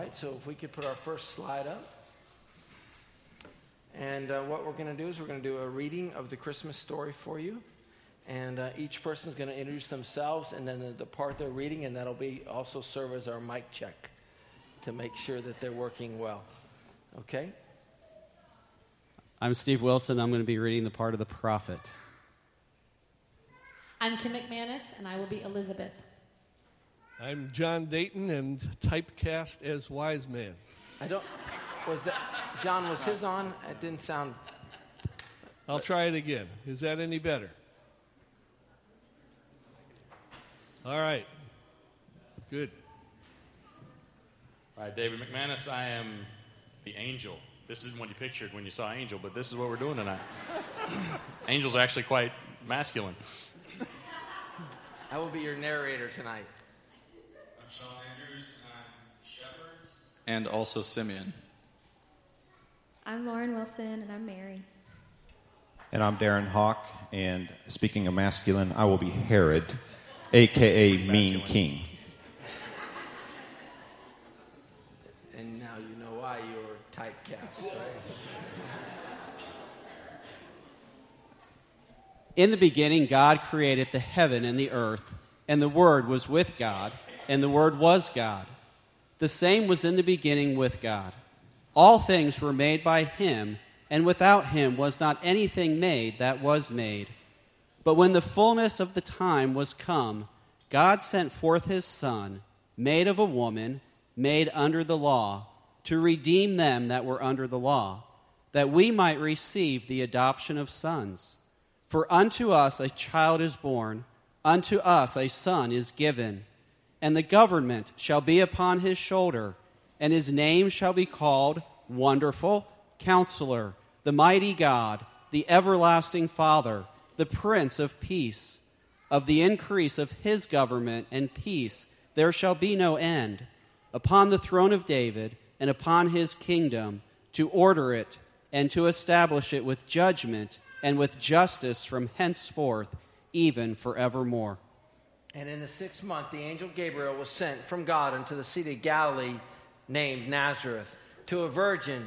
right, so if we could put our first slide up. And what we're going to do is we're going to do a reading of the Christmas story for you. And each person is going to introduce themselves and then the part they're reading, and that'll be also serve as our mic check to make sure that they're working well. Okay? I'm Steve Wilson. I'm going to be reading the part of the prophet. I'm Kim McManus, and I will be Elizabeth. I'm John Dayton, and typecast as Wise Man. John, was his on? It didn't sound... I'll try it again. Is that any better? All right. Good. All right, David McManus, I am the angel. This isn't what you pictured when you saw angel, but this is what we're doing tonight. Angels are actually quite masculine. I will be your narrator tonight. I'm Sean Andrews, and I'm Shepherds. And also Simeon. I'm Lauren Wilson, and I'm Mary. And I'm Darren Hawk, and speaking of masculine, I will be Herod, a.k.a. Mean King. And now you know why you're typecast, right? In the beginning, God created the heaven and the earth, and the Word was with God, and the Word was God. The same was in the beginning with God. All things were made by Him, and without Him was not anything made that was made. But when the fullness of the time was come, God sent forth His Son, made of a woman, made under the law, to redeem them that were under the law, that we might receive the adoption of sons. For unto us a child is born, unto us a son is given, and the government shall be upon his shoulder, and his name shall be called Wonderful, Counselor, the Mighty God, the Everlasting Father, the Prince of Peace. Of the increase of his government and peace there shall be no end, upon the throne of David and upon his kingdom, to order it and to establish it with judgment and with justice from henceforth, even forevermore. And in the 6th month, the angel Gabriel was sent from God into the city of Galilee named Nazareth, to a virgin,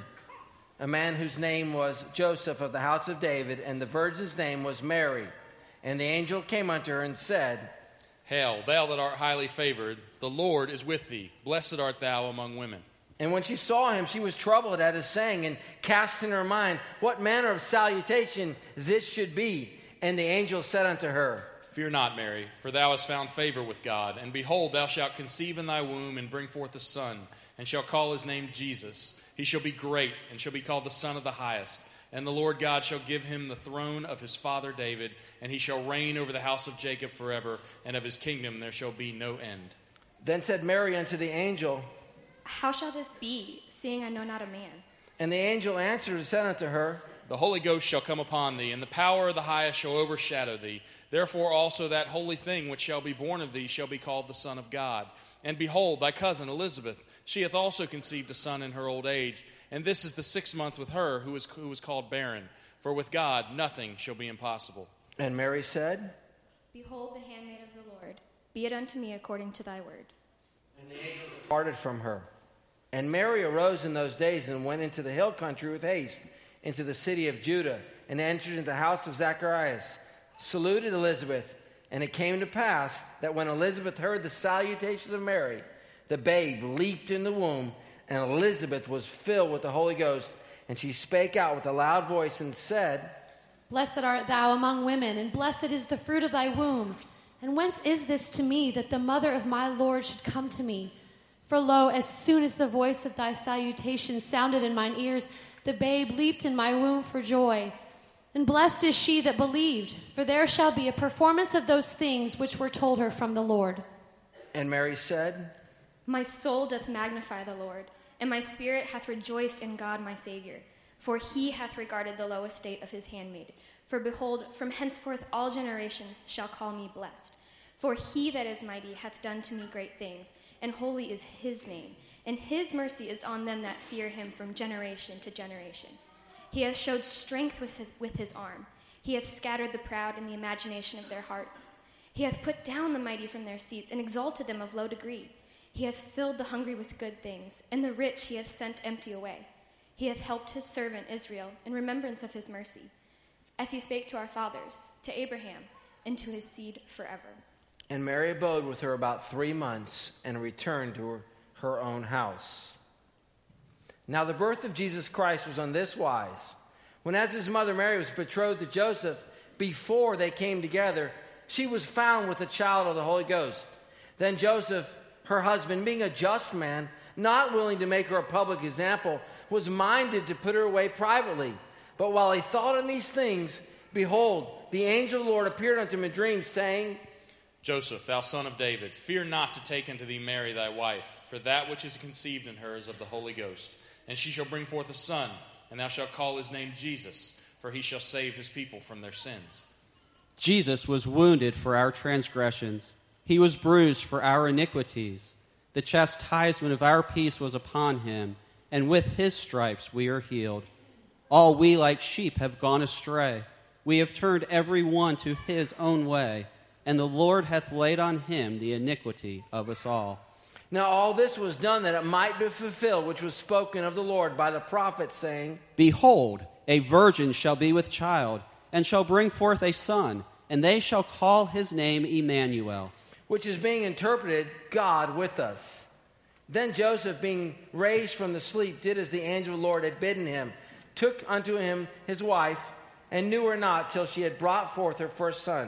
a man whose name was Joseph of the house of David, and the virgin's name was Mary. And the angel came unto her and said, Hail, thou that art highly favored, the Lord is with thee. Blessed art thou among women. And when she saw him, she was troubled at his saying, and cast in her mind what manner of salutation this should be. And the angel said unto her, Fear not, Mary, for thou hast found favor with God. And behold, thou shalt conceive in thy womb, and bring forth a son, and shall call his name Jesus. He shall be great, and shall be called the Son of the Highest. And the Lord God shall give him the throne of his father David, and he shall reign over the house of Jacob forever, and of his kingdom there shall be no end. Then said Mary unto the angel, How shall this be, seeing I know not a man? And the angel answered and said unto her, The Holy Ghost shall come upon thee, and the power of the highest shall overshadow thee. Therefore also that holy thing which shall be born of thee shall be called the Son of God. And behold, thy cousin Elizabeth, she hath also conceived a son in her old age, and this is the 6th month with her who was called barren. For with God nothing shall be impossible. And Mary said, Behold the handmaid of the Lord. Be it unto me according to thy word. And the angel departed from her. And Mary arose in those days and went into the hill country with haste, into the city of Judah, and entered into the house of Zacharias, saluted Elizabeth. And it came to pass that when Elizabeth heard the salutation of Mary, the babe leaped in the womb, and Elizabeth was filled with the Holy Ghost. And she spake out with a loud voice and said, Blessed art thou among women, and blessed is the fruit of thy womb. And whence is this to me, that the mother of my Lord should come to me? For lo, as soon as the voice of thy salutation sounded in mine ears, the babe leaped in my womb for joy. And blessed is she that believed, for there shall be a performance of those things which were told her from the Lord. And Mary said, My soul doth magnify the Lord, and my spirit hath rejoiced in God my Savior. For he hath regarded the low estate of his handmaid. For behold, from henceforth all generations shall call me blessed. For he that is mighty hath done to me great things, and holy is his name. And his mercy is on them that fear him from generation to generation. He hath showed strength with his arm. He hath scattered the proud in the imagination of their hearts. He hath put down the mighty from their seats, and exalted them of low degree. He hath filled the hungry with good things, and the rich he hath sent empty away. He hath helped his servant Israel in remembrance of his mercy, as he spake to our fathers, to Abraham, and to his seed forever. And Mary abode with her about 3 months and returned to her own house. Now the birth of Jesus Christ was on this wise. When as his mother Mary was betrothed to Joseph, before they came together, she was found with the child of the Holy Ghost. Then Joseph, her husband, being a just man, not willing to make her a public example, was minded to put her away privately. But while he thought on these things, behold, the angel of the Lord appeared unto him in dreams, saying, Joseph, thou son of David, fear not to take unto thee Mary thy wife, for that which is conceived in her is of the Holy Ghost. And she shall bring forth a son, and thou shalt call his name Jesus, for he shall save his people from their sins. Jesus was wounded for our transgressions. He was bruised for our iniquities. The chastisement of our peace was upon him, and with his stripes we are healed. All we like sheep have gone astray. We have turned every one to his own way, and the Lord hath laid on him the iniquity of us all. Now all this was done that it might be fulfilled, which was spoken of the Lord by the prophet, saying, Behold, a virgin shall be with child, and shall bring forth a son, and they shall call his name Emmanuel. Which is being interpreted, God with us. Then Joseph, being raised from the sleep, did as the angel of the Lord had bidden him, took unto him his wife, and knew her not till she had brought forth her first son.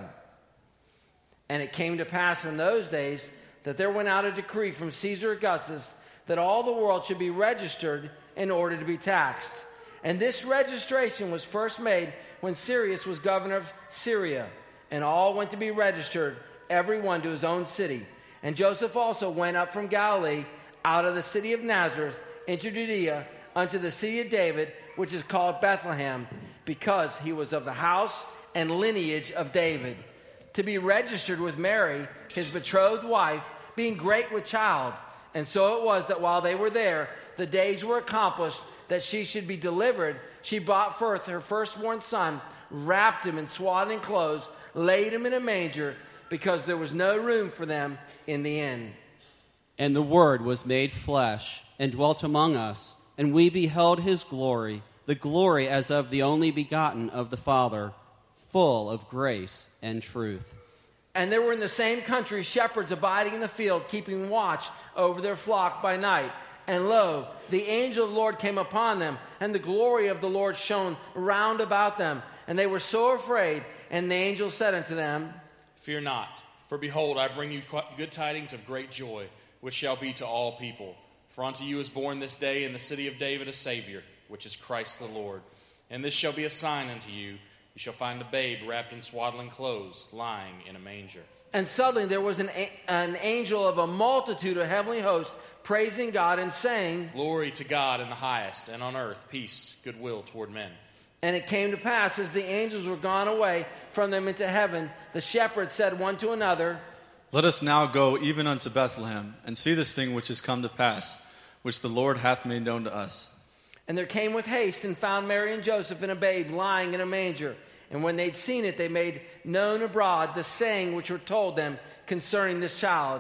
And it came to pass in those days that there went out a decree from Caesar Augustus that all the world should be registered in order to be taxed. And this registration was first made when Cyrus was governor of Syria, and all went to be registered, every one to his own city. And Joseph also went up from Galilee, out of the city of Nazareth, into Judea, unto the city of David, which is called Bethlehem, because he was of the house and lineage of David, to be registered with Mary, his betrothed wife, being great with child. And so it was that while they were there, the days were accomplished that she should be delivered. She brought forth her firstborn son, wrapped him in swaddling clothes, laid him in a manger, because there was no room for them in the inn. And the Word was made flesh, and dwelt among us, and we beheld his glory, the glory as of the only begotten of the Father, full of grace and truth. And there were in the same country shepherds abiding in the field, keeping watch over their flock by night. And lo, the angel of the Lord came upon them, and the glory of the Lord shone round about them. And they were so afraid, and the angel said unto them, Fear not, for behold, I bring you good tidings of great joy, which shall be to all people. For unto you is born this day in the city of David a Savior, which is Christ the Lord. And this shall be a sign unto you. You shall find the babe wrapped in swaddling clothes, lying in a manger. And suddenly there was an angel of a multitude of heavenly hosts, praising God and saying, Glory to God in the highest, and on earth peace, goodwill toward men. And it came to pass, as the angels were gone away from them into heaven, the shepherds said one to another, Let us now go even unto Bethlehem, and see this thing which is come to pass, which the Lord hath made known to us. And there came with haste and found Mary and Joseph and a babe lying in a manger. And when they'd seen it, they made known abroad the saying which were told them concerning this child.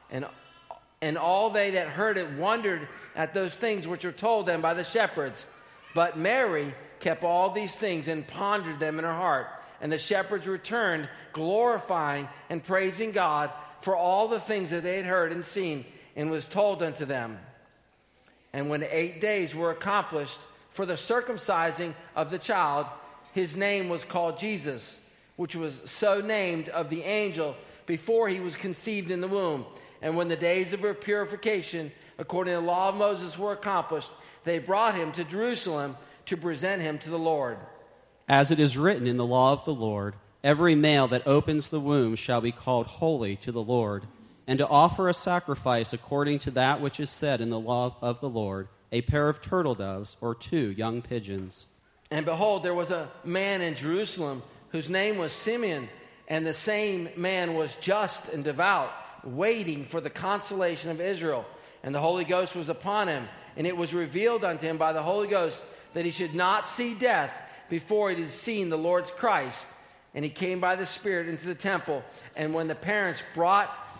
And all they that heard it wondered at those things which were told them by the shepherds. But Mary kept all these things and pondered them in her heart. And the shepherds returned, glorifying and praising God for all the things that they had heard and seen, and was told unto them. And when 8 days were accomplished for the circumcising of the child, his name was called Jesus, which was so named of the angel before he was conceived in the womb. And when the days of her purification, according to the law of Moses, were accomplished, they brought him to Jerusalem to present him to the Lord. As it is written in the law of the Lord, every male that opens the womb shall be called holy to the Lord, and to offer a sacrifice according to that which is said in the law of the Lord, a pair of turtle doves or 2 young pigeons. And behold, there was a man in Jerusalem whose name was Simeon, and the same man was just and devout, waiting for the consolation of Israel. And the Holy Ghost was upon him, and it was revealed unto him by the Holy Ghost that he should not see death before he had seen the Lord's Christ. And he came by the Spirit into the temple. And when the parents brought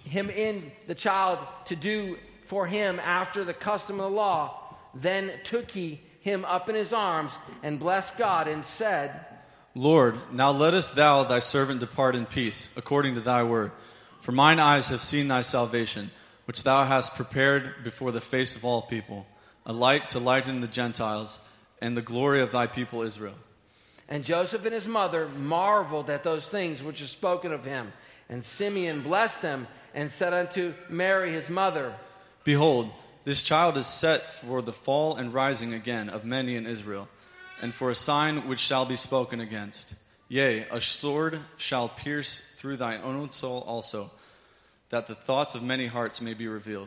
him in the child to do for him after the custom of the law. Then took he him up in his arms and blessed God and said, Lord, now lettest thou thy servant depart in peace, according to thy word. For mine eyes have seen thy salvation, which thou hast prepared before the face of all people, a light to lighten the Gentiles, and the glory of thy people Israel. And Joseph and his mother marveled at those things which are spoken of him. And Simeon blessed them and said unto Mary his mother, Behold, this child is set for the fall and rising again of many in Israel, and for a sign which shall be spoken against. Yea, a sword shall pierce through thine own soul also, that the thoughts of many hearts may be revealed.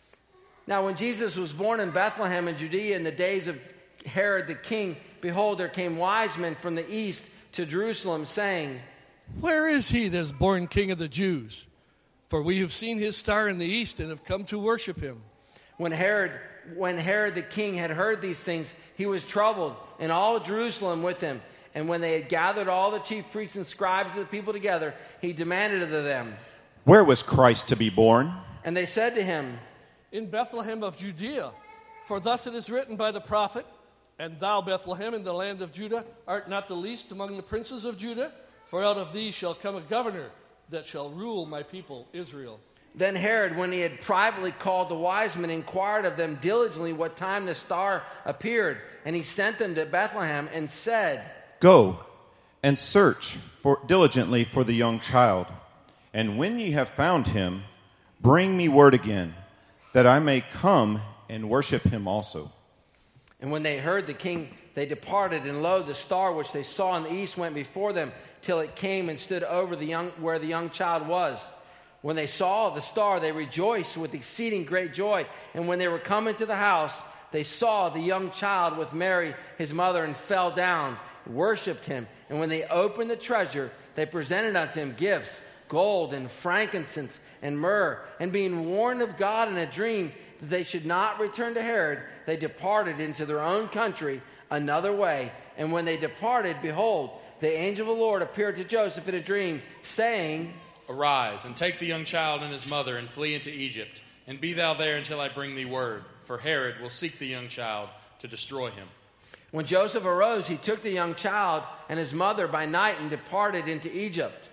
Now when Jesus was born in Bethlehem in Judea in the days of Herod the king, behold, there came wise men from the east to Jerusalem, saying, Where is he that is born King of the Jews? For we have seen his star in the east and have come to worship him. When Herod the king had heard these things, he was troubled, and all Jerusalem with him. And when they had gathered all the chief priests and scribes of the people together, he demanded of them, Where was Christ to be born? And they said to him, In Bethlehem of Judea. For thus it is written by the prophet, And thou, Bethlehem, in the land of Judah, art not the least among the princes of Judah, for out of thee shall come a governor that shall rule my people Israel. Then Herod, when he had privately called the wise men, inquired of them diligently what time the star appeared. And he sent them to Bethlehem and said, Go and search diligently for the young child. And when ye have found him, bring me word again, that I may come and worship him also. And when they heard the king, they departed, and lo, the star which they saw in the east went before them, till it came and stood over where the young child was. When they saw the star, they rejoiced with exceeding great joy. And when they were come into the house, they saw the young child with Mary, his mother, and fell down, worshipped him. And when they opened the treasure, they presented unto him gifts, gold and frankincense and myrrh. And being warned of God in a dream that they should not return to Herod, they departed into their own country another way. And when they departed, behold, the angel of the Lord appeared to Joseph in a dream, saying, Arise, and take the young child and his mother, and flee into Egypt, and be thou there until I bring thee word, for Herod will seek the young child to destroy him. When Joseph arose, he took the young child and his mother by night and departed into Egypt,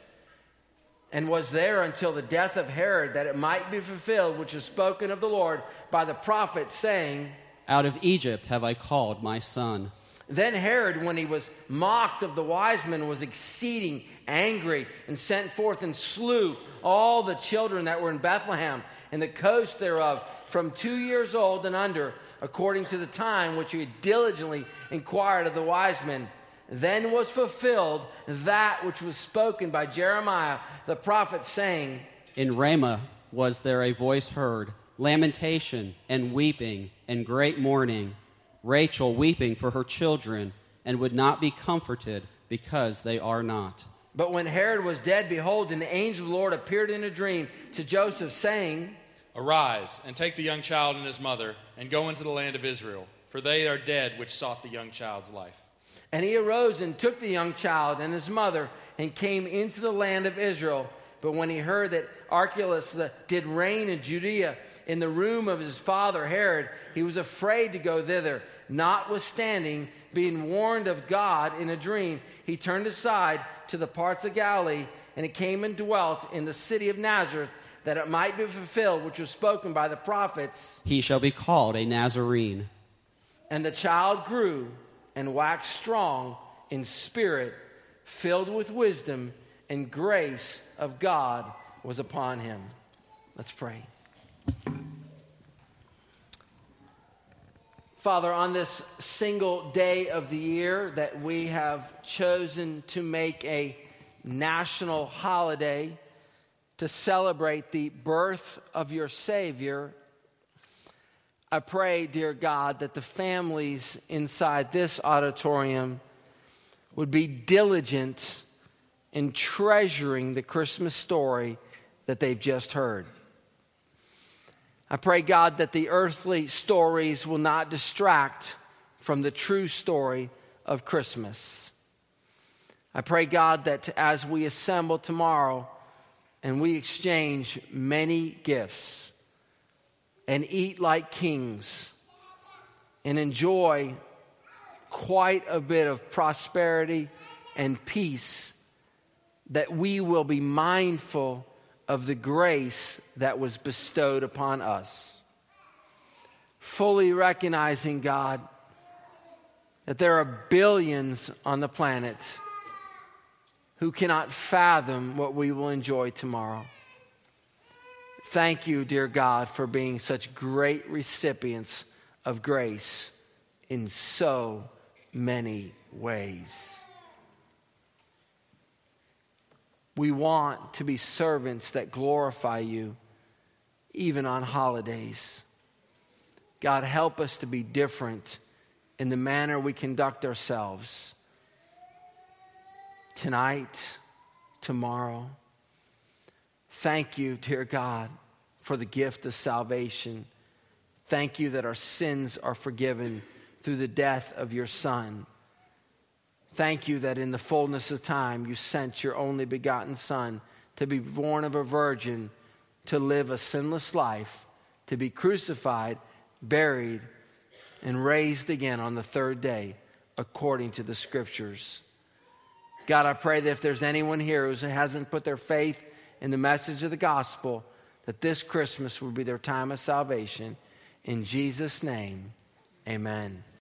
and was there until the death of Herod, that it might be fulfilled which is spoken of the Lord by the prophet, saying, Out of Egypt have I called my son. Then Herod, when he was mocked of the wise men, was exceeding angry, and sent forth and slew all the children that were in Bethlehem and the coast thereof, from 2 years old and under, according to the time which he had diligently inquired of the wise men. Then was fulfilled that which was spoken by Jeremiah the prophet, saying, In Ramah was there a voice heard, lamentation and weeping and great mourning, Rachel weeping for her children, and would not be comforted, because they are not. But when Herod was dead, behold, an angel of the Lord appeared in a dream to Joseph, saying, Arise, and take the young child and his mother, and go into the land of Israel, for they are dead which sought the young child's life. And he arose and took the young child and his mother, and came into the land of Israel. But when he heard that Archelaus did reign in Judea, in the room of his father Herod, he was afraid to go thither. Notwithstanding, being warned of God in a dream, he turned aside to the parts of Galilee, and he came and dwelt in the city of Nazareth, that it might be fulfilled which was spoken by the prophets. He shall be called a Nazarene. And the child grew and waxed strong in spirit, filled with wisdom, and grace of God was upon him. Let's pray. Father, on this single day of the year that we have chosen to make a national holiday to celebrate the birth of your Savior, I pray, dear God, that the families inside this auditorium would be diligent in treasuring the Christmas story that they've just heard. I pray, God, that the earthly stories will not distract from the true story of Christmas. I pray, God, that as we assemble tomorrow, and we exchange many gifts and eat like kings and enjoy quite a bit of prosperity and peace, that we will be mindful of the grace that was bestowed upon us. Fully recognizing, God, that there are billions on the planet who cannot fathom what we will enjoy tomorrow. Thank you, dear God, for being such great recipients of grace in so many ways. We want to be servants that glorify you, even on holidays. God, help us to be different in the manner we conduct ourselves tonight, tomorrow. Thank you, dear God, for the gift of salvation. Thank you that our sins are forgiven through the death of your Son. Thank you that in the fullness of time you sent your only begotten Son to be born of a virgin, to live a sinless life, to be crucified, buried, and raised again on the third day, according to the Scriptures. God, I pray that if there's anyone here who hasn't put their faith in the message of the gospel, that this Christmas will be their time of salvation. In Jesus' name, amen.